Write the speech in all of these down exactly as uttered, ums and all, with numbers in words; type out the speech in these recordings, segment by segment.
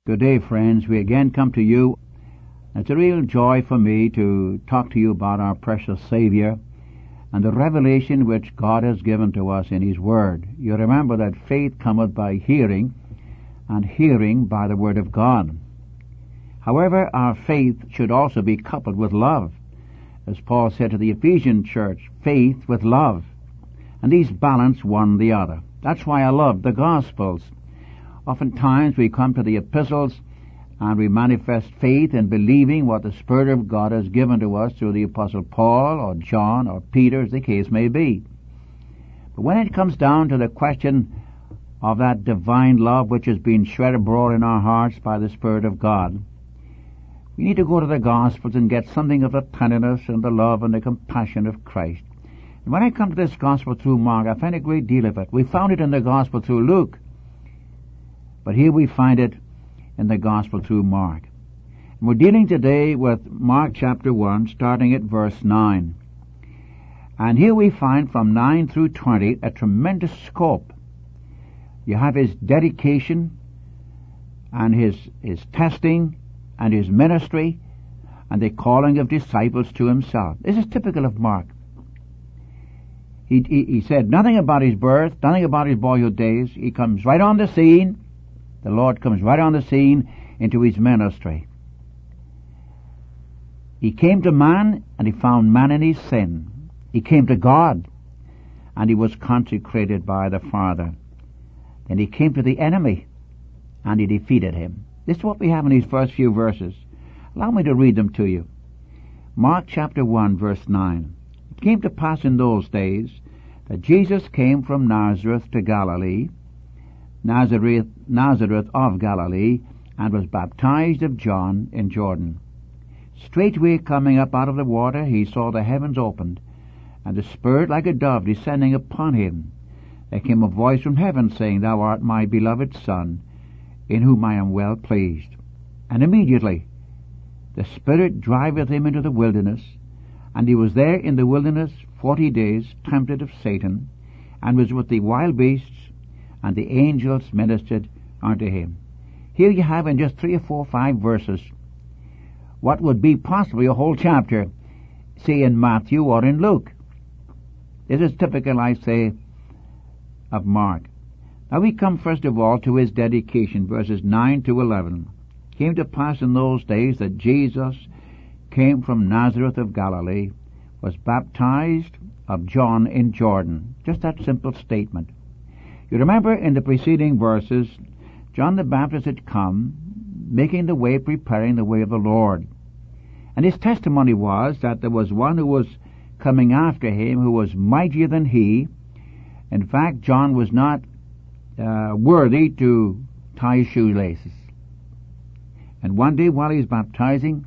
Good day, friends. We again come to you. It's a real joy for me to talk to you about our precious Savior and the revelation which God has given to us in His Word. You remember that faith cometh by hearing, and hearing by the Word of God. However, our faith should also be coupled with love. As Paul said to the Ephesian church, faith with love. And these balance one the other. That's why I love the Gospels. Oftentimes we come to the epistles and we manifest faith in believing what the Spirit of God has given to us through the Apostle Paul or John or Peter, as the case may be. But when it comes down to the question of that divine love which has been shed abroad in our hearts by the Spirit of God, we need to go to the Gospels and get something of the tenderness and the love and the compassion of Christ. And when I come to this Gospel through Mark, I find a great deal of it. We found it in the Gospel through Luke. But here we find it in the Gospel through Mark. And we're dealing today with Mark chapter one, starting at verse nine. And here we find from nine through twenty a tremendous scope. You have his dedication and his, his testing and his ministry and the calling of disciples to himself. This is typical of Mark. He, he, he said nothing about his birth, nothing about his boyhood days. He comes right on the scene. The Lord comes right on the scene into his ministry. He came to man, and he found man in his sin. He came to God, and he was consecrated by the Father. Then he came to the enemy, and he defeated him. This is what we have in these first few verses. Allow me to read them to you. Mark chapter one, verse nine. It came to pass in those days that Jesus came from Nazareth to Galilee, Nazareth, Nazareth of Galilee, and was baptized of John in Jordan. Straightway coming up out of the water, he saw the heavens opened, and the Spirit like a dove descending upon him. There came a voice from heaven, saying, Thou art my beloved Son, in whom I am well pleased. And immediately the Spirit driveth him into the wilderness, and he was there in the wilderness forty days, tempted of Satan, and was with the wild beasts, and the angels ministered unto him. Here you have in just three or four, five verses what would be possibly a whole chapter, say in Matthew or in Luke. This is typical, I say, of Mark. Now we come first of all to his dedication, verses nine to eleven. It came to pass in those days that Jesus came from Nazareth of Galilee, was baptized of John in Jordan. Just that simple statement. You remember in the preceding verses, John the Baptist had come, making the way, preparing the way of the Lord. And his testimony was that there was one who was coming after him who was mightier than he. In fact, John was not uh, worthy to tie his shoelaces. And one day while he was baptizing,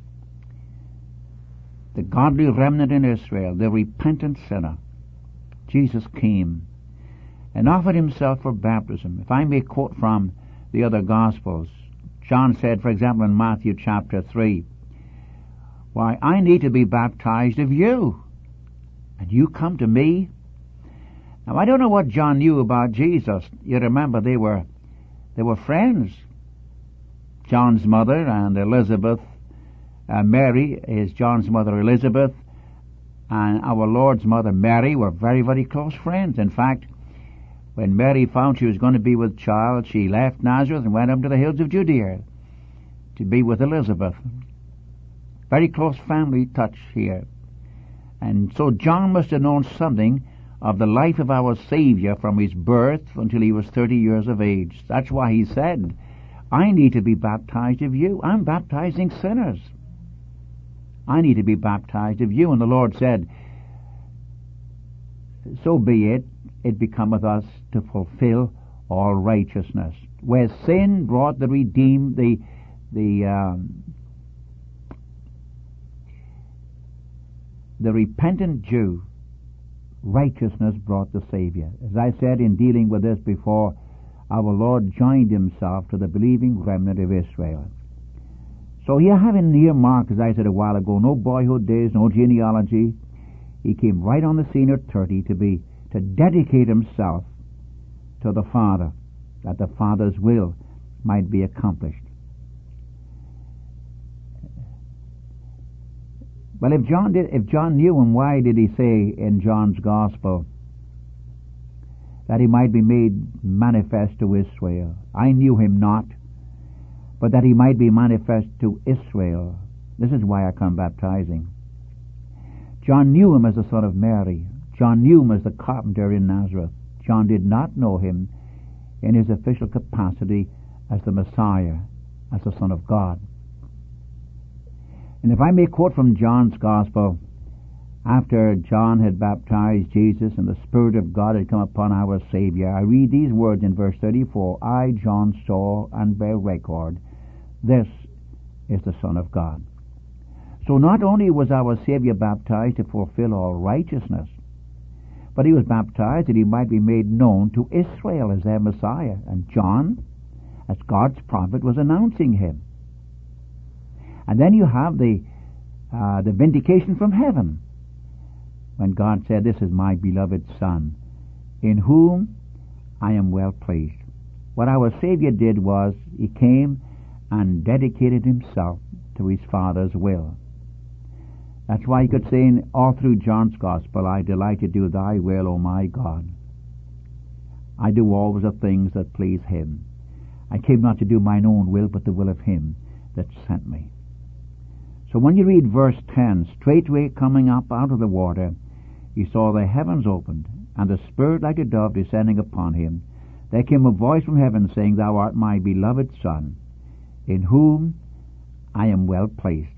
the godly remnant in Israel, the repentant sinner, Jesus came and offered himself for baptism. If I may quote from the other Gospels, John said, for example, in Matthew chapter three, Why, I need to be baptized of you, and you come to me? Now, I don't know what John knew about Jesus. You remember they were they were friends. John's mother and Elizabeth, uh, Mary is John's mother Elizabeth, and our Lord's mother Mary were very, very close friends. In fact, when Mary found she was going to be with child, she left Nazareth and went up to the hills of Judea to be with Elizabeth. Very close family touch here. And so John must have known something of the life of our Savior from his birth until he was thirty years of age. That's why he said, I need to be baptized of you. I'm baptizing sinners. I need to be baptized of you. And the Lord said, So be it. It becometh us to fulfill all righteousness. Where sin brought the redeemed, the the um, the repentant Jew, righteousness brought the Savior. As I said in dealing with this before, our Lord joined himself to the believing remnant of Israel. So here having near Mark, as I said a while ago, no boyhood days, no genealogy. He came right on the scene at thirty to be to dedicate himself to the Father, that the Father's will might be accomplished. Well, if John did, if John knew him, why did he say in John's Gospel that he might be made manifest to Israel? I knew him not, but that he might be manifest to Israel. This is why I come baptizing. John knew him as the son of Mary. John knew him as the carpenter in Nazareth. John did not know him in his official capacity as the Messiah, as the Son of God. And if I may quote from John's Gospel, after John had baptized Jesus and the Spirit of God had come upon our Savior, I read these words in verse thirty-four, I, John, saw and bear record, this is the Son of God. So not only was our Savior baptized to fulfill all righteousness, but he was baptized that he might be made known to Israel as their Messiah. And John, as God's prophet, was announcing him. And then you have the uh, the vindication from heaven, when God said, this is my beloved Son, in whom I am well pleased. What our Savior did was, he came and dedicated himself to his Father's will. That's why he could say in, all through John's Gospel, I delight to do thy will, O my God. I do always the things that please him. I came not to do mine own will, but the will of him that sent me. So when you read verse ten, straightway coming up out of the water, he saw the heavens opened, and the Spirit like a dove descending upon him. There came a voice from heaven saying, Thou art my beloved Son, in whom I am well pleased.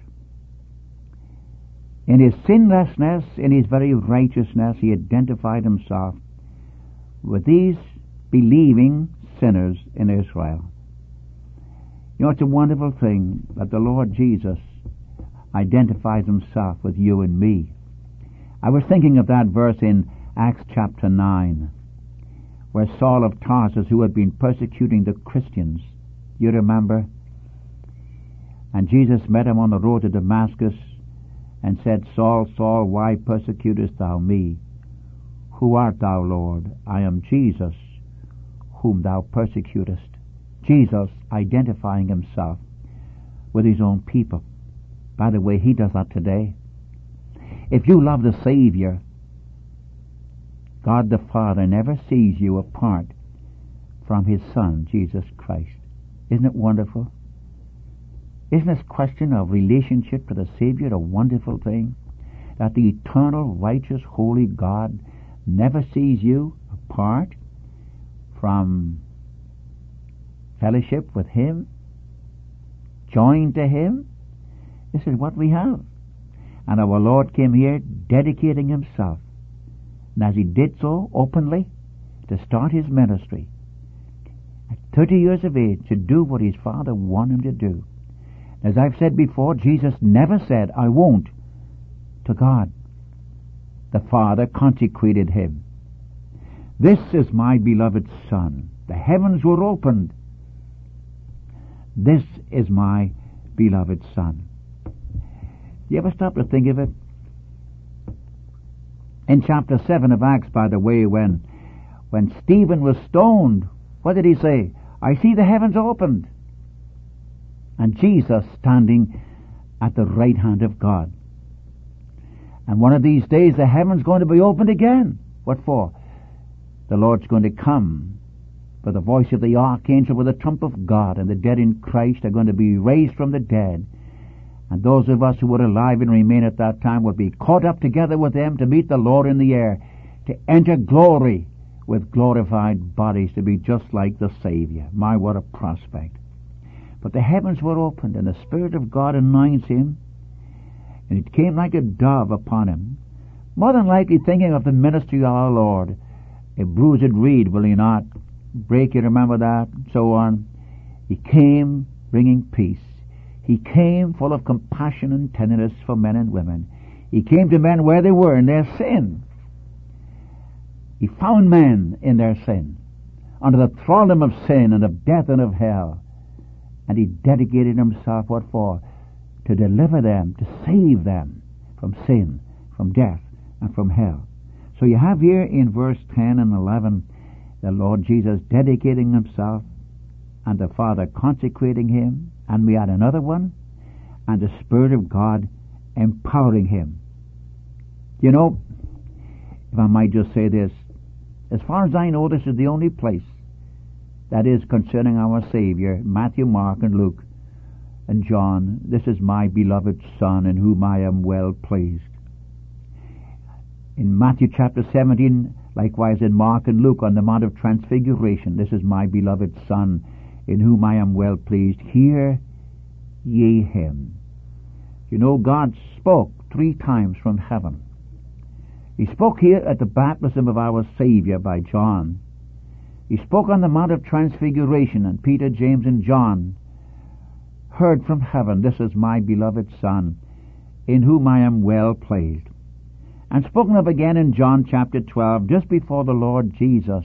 In his sinlessness, in his very righteousness, he identified himself with these believing sinners in Israel. You know, it's a wonderful thing that the Lord Jesus identifies himself with you and me. I was thinking of that verse in Acts chapter nine, where Saul of Tarsus, who had been persecuting the Christians, you remember? And Jesus met him on the road to Damascus and said, Saul, Saul, why persecutest thou me? Who art thou, Lord? I am Jesus, whom thou persecutest. Jesus identifying himself with his own people. By the way, he does that today. If you love the Savior, God the Father never sees you apart from his Son, Jesus Christ. Isn't it wonderful? Isn't this question of relationship to the Savior a wonderful thing? That the eternal, righteous, holy God never sees you apart from fellowship with him, joined to him. This is what we have. And our Lord came here dedicating himself, and as he did so openly, to start his ministry at thirty years of age, to do what his Father wanted him to do. As I've said before, Jesus never said, I won't, to God. The Father consecrated him. This is my beloved Son. The heavens were opened. This is my beloved Son. Do you ever stop to think of it? In chapter seven of Acts, by the way, when, when Stephen was stoned, what did he say? I see the heavens opened, and Jesus standing at the right hand of God. And one of these days the heaven's going to be opened again. What for? The Lord's going to come with the voice of the archangel, with the trump of God, and the dead in Christ are going to be raised from the dead. And those of us who were alive and remain at that time will be caught up together with them to meet the Lord in the air, to enter glory with glorified bodies, to be just like the Savior. My, what a prospect. But the heavens were opened, and the Spirit of God anoints him, and it came like a dove upon him. More than likely thinking of the ministry of our Lord. A bruised reed, will he not break? You remember that? So on. He came bringing peace. He came full of compassion and tenderness for men and women. He came to men where they were in their sin. He found men in their sin, under the thraldom of sin and of death and of hell. And he dedicated himself, what for? To deliver them, to save them from sin, from death, and from hell. So you have here in verse ten and eleven, the Lord Jesus dedicating himself, and the Father consecrating him, and we add another one, and the Spirit of God empowering him. You know, if I might just say this, as far as I know, this is the only place that is concerning our Savior, Matthew, Mark, and Luke, and John. This is my beloved Son, in whom I am well pleased. In Matthew chapter seventeen, likewise in Mark and Luke, on the Mount of Transfiguration, this is my beloved Son, in whom I am well pleased. Hear ye him. You know, God spoke three times from heaven. He spoke here at the baptism of our Savior by John. He spoke on the Mount of Transfiguration, and Peter, James, and John heard from heaven, this is my beloved Son, in whom I am well pleased. And spoken of again in John chapter twelve, just before the Lord Jesus.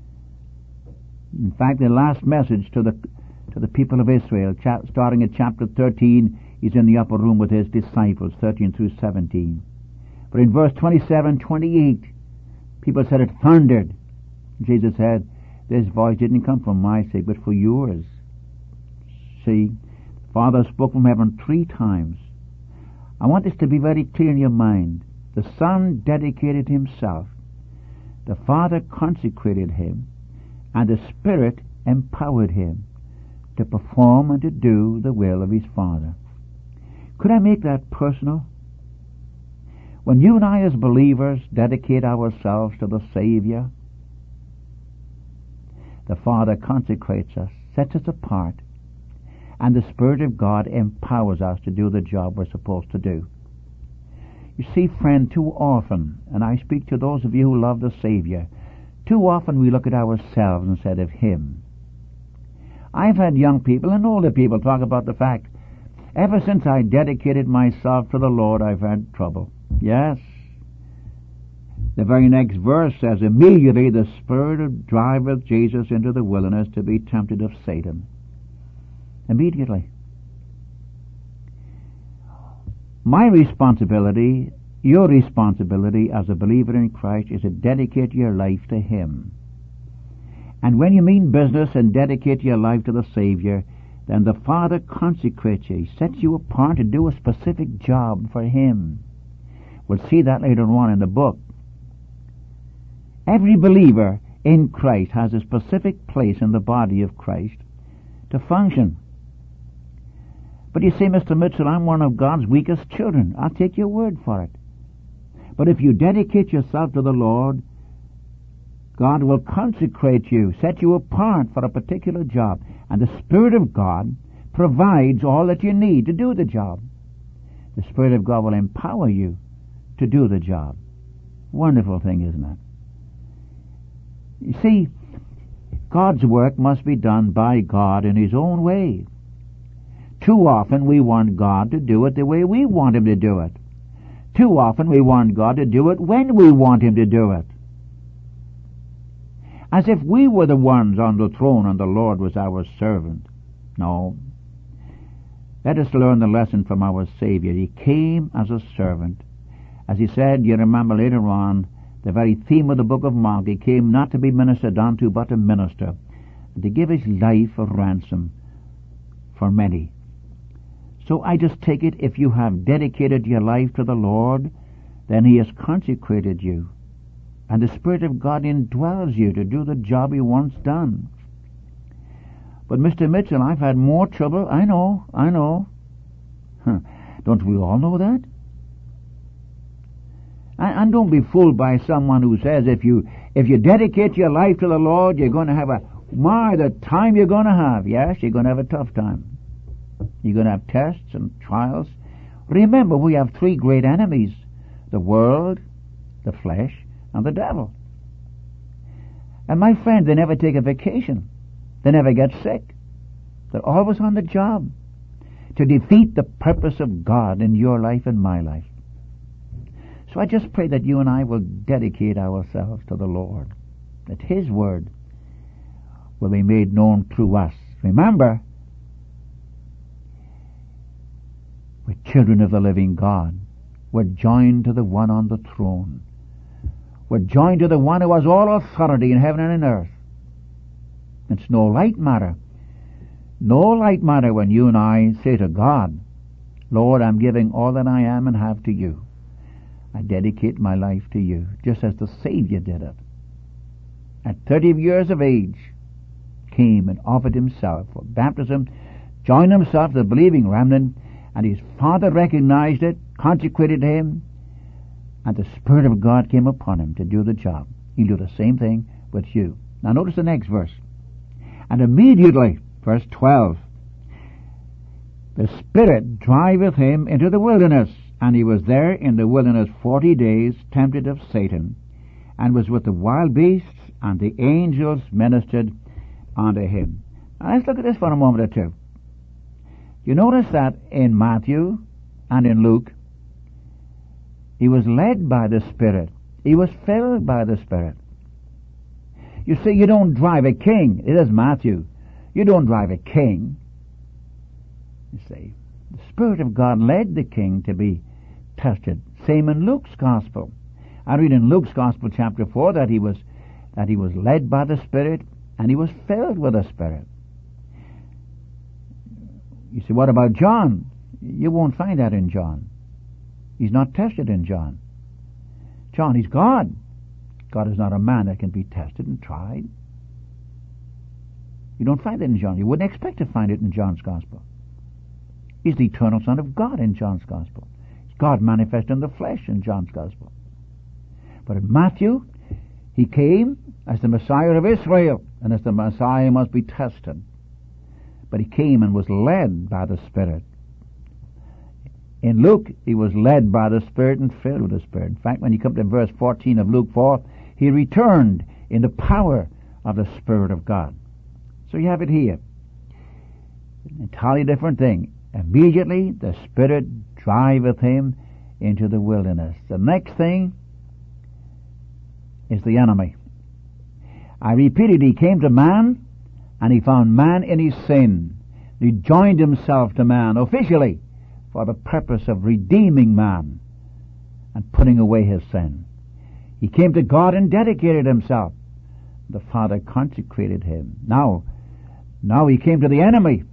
In fact, the last message to the to the people of Israel, cha- starting at chapter thirteen, he's in the upper room with his disciples, thirteen through seventeen. But in verse twenty-seven, twenty-eight, people said it thundered. Jesus said, this voice didn't come from my sake, but for yours. See, Father spoke from heaven three times. I want this to be very clear in your mind. The Son dedicated himself. The Father consecrated him. And the Spirit empowered him to perform and to do the will of his Father. Could I make that personal? When you and I as believers dedicate ourselves to the Savior, the Father consecrates us, sets us apart, and the Spirit of God empowers us to do the job we're supposed to do. You see, friend, too often, and I speak to those of you who love the Savior, too often we look at ourselves instead of Him. I've had young people and older people talk about the fact, ever since I dedicated myself to the Lord, I've had trouble. Yes. The very next verse says, immediately the Spirit driveth Jesus into the wilderness to be tempted of Satan. Immediately. My responsibility, your responsibility as a believer in Christ, is to dedicate your life to Him. And when you mean business and dedicate your life to the Savior, then the Father consecrates you. He sets you apart to do a specific job for Him. We'll see that later on in the book. Every believer in Christ has a specific place in the body of Christ to function. But you see, Mister Mitchell, I'm one of God's weakest children. I'll take your word for it. But if you dedicate yourself to the Lord, God will consecrate you, set you apart for a particular job. And the Spirit of God provides all that you need to do the job. The Spirit of God will empower you to do the job. Wonderful thing, isn't it? You see, God's work must be done by God in His own way. Too often we want God to do it the way we want Him to do it. Too often we want God to do it when we want Him to do it. As if we were the ones on the throne and the Lord was our servant. No. Let us learn the lesson from our Savior. He came as a servant. As He said, you remember later on, the very theme of the book of Mark, He came not to be ministered unto, but to minister, and to give His life a ransom for many. So I just take it, if you have dedicated your life to the Lord, then He has consecrated you. And the Spirit of God indwells you to do the job He wants done. But Mister Mitchell, I've had more trouble. I know, I know. Huh. Don't we all know that? And, and don't be fooled by someone who says if you if you dedicate your life to the Lord, you're going to have a, my, the time you're going to have. Yes, you're going to have a tough time. You're going to have tests and trials. Remember, we have three great enemies: the world, the flesh, and the devil. And my friend, they never take a vacation. They never get sick. They're always on the job to defeat the purpose of God in your life and my life. So I just pray that you and I will dedicate ourselves to the Lord, that His word will be made known through us. Remember, we're children of the living God. We're joined to the one on the throne. We're joined to the one who has all authority in heaven and in earth. It's no light matter. No light matter when you and I say to God, Lord, I'm giving all that I am and have to you. I dedicate my life to you, just as the Savior did it. At thirty years of age, came and offered himself for baptism, joined himself to the believing remnant, and his father recognized it, consecrated him, and the Spirit of God came upon him to do the job. He'll do the same thing with you. Now notice the next verse. And immediately, verse twelve, the Spirit driveth him into the wilderness, and he was there in the wilderness forty days, tempted of Satan, and was with the wild beasts, and the angels ministered unto him. Now let's look at this for a moment or two. You notice that in Matthew and in Luke, he was led by the Spirit. He was filled by the Spirit. You see, you don't drive a king. It is Matthew. You don't drive a king. You see, the Spirit of God led the king to be tested. Same in Luke's Gospel. I read in Luke's Gospel, chapter four, that he was that he was led by the Spirit and he was filled with the Spirit. You see, what about John? You won't find that in John. He's not tested in John. John, he's God. God is not a man that can be tested and tried. You don't find it in John. You wouldn't expect to find it in John's Gospel. He's the eternal Son of God in John's Gospel. He's God manifest in the flesh in John's Gospel. But in Matthew, he came as the Messiah of Israel, and as the Messiah must be tested. But he came and was led by the Spirit. In Luke, he was led by the Spirit and filled with the Spirit. In fact, when you come to verse fourteen of Luke four, he returned in the power of the Spirit of God. So you have it here. An entirely different thing. Immediately the Spirit driveth him into the wilderness. The next thing is the enemy. I repeated, he came to man, and he found man in his sin. He joined himself to man officially for the purpose of redeeming man and putting away his sin. He came to God and dedicated himself. The Father consecrated him. Now, now he came to the enemy.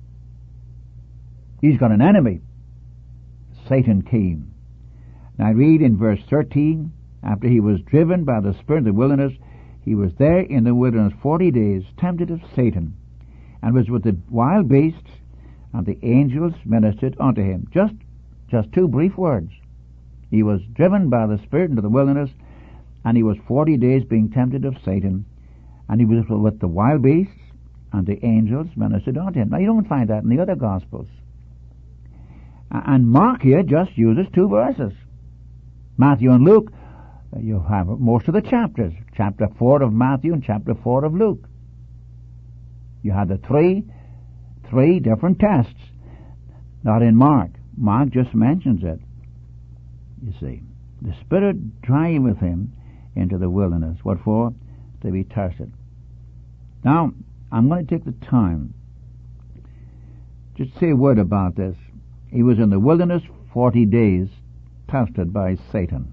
He's got an enemy. Satan came. And I read in verse thirteen, after he was driven by the Spirit of the wilderness, he was there in the wilderness forty days, tempted of Satan, and was with the wild beasts, and the angels ministered unto him. Just, just two brief words. He was driven by the Spirit into the wilderness, and he was forty days being tempted of Satan, and he was with the wild beasts, and the angels ministered unto him. Now you don't find that in the other Gospels. And Mark here just uses two verses. Matthew and Luke, you have most of the chapters. Chapter four of Matthew and chapter four of Luke. You have the three, three different tests. Not in Mark. Mark just mentions it. You see, the Spirit driveth him into the wilderness. What for? To be tested. Now, I'm going to take the time just to say a word about this. He was in the wilderness forty days, tested by Satan.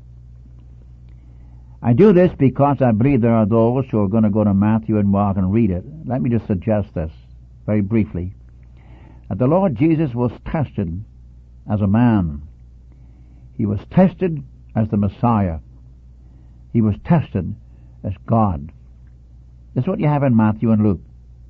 I do this because I believe there are those who are going to go to Matthew and Mark and read it. Let me just suggest this very briefly. That the Lord Jesus was tested as a man. He was tested as the Messiah. He was tested as God. That's what you have in Matthew and Luke.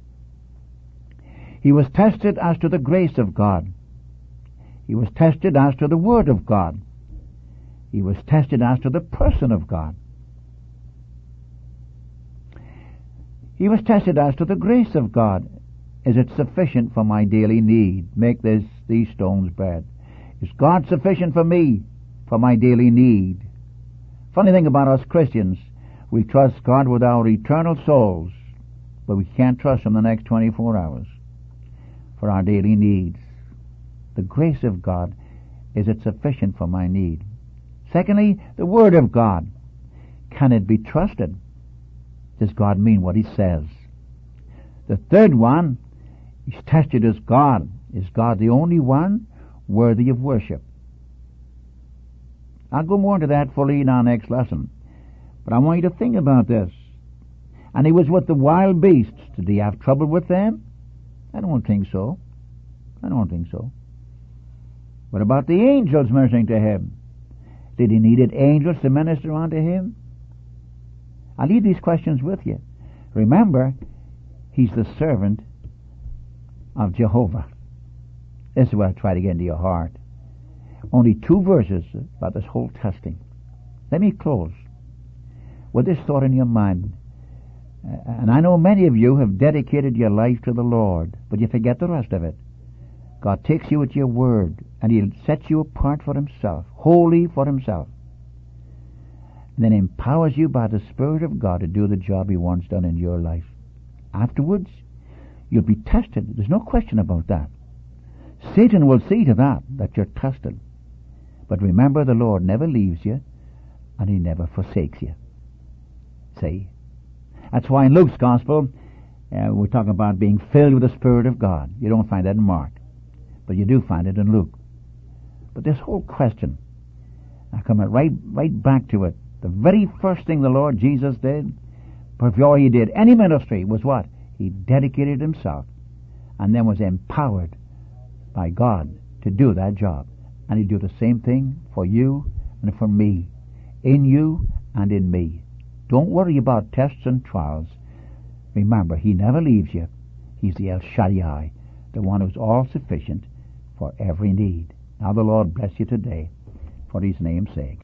He was tested as to the grace of God. He was tested as to the Word of God. He was tested as to the person of God. He was tested as to the grace of God. Is it sufficient for my daily need? Make this, these stones bread. Is God sufficient for me, for my daily need? Funny thing about us Christians, we trust God with our eternal souls, but we can't trust Him the next twenty-four hours for our daily needs. The grace of God, is it sufficient for my need? Secondly, the Word of God. Can it be trusted? Does God mean what He says? The third one, He's tested as God. Is God the only one worthy of worship? I'll go more into that fully in our next lesson. But I want you to think about this. And He was with the wild beasts. Did He have trouble with them? I don't think so. I don't think so. What about the angels ministering to him? Did he need angels to minister unto him? I leave these questions with you. Remember, he's the servant of Jehovah. This is what I try to get into your heart. Only two verses about this whole testing. Let me close with this thought in your mind. And I know many of you have dedicated your life to the Lord, but you forget the rest of it. God takes you at your word, and He'll set you apart for Himself, holy for Himself, and then empowers you by the Spirit of God to do the job He wants done in your life. Afterwards, you'll be tested. There's no question about that. Satan will see to that, that you're tested. But remember, the Lord never leaves you, and He never forsakes you. See? That's why in Luke's Gospel, uh, we're talking about being filled with the Spirit of God. You don't find that in Mark, but you do find it in Luke. But this whole question, I come right, right back to it. The very first thing the Lord Jesus did, before He did any ministry, was what? He dedicated Himself, and then was empowered by God to do that job. And He'd do the same thing for you and for me, in you and in me. Don't worry about tests and trials. Remember, He never leaves you. He's the El Shaddai, the one who's all sufficient for every need. Now the Lord bless you today for His name's sake.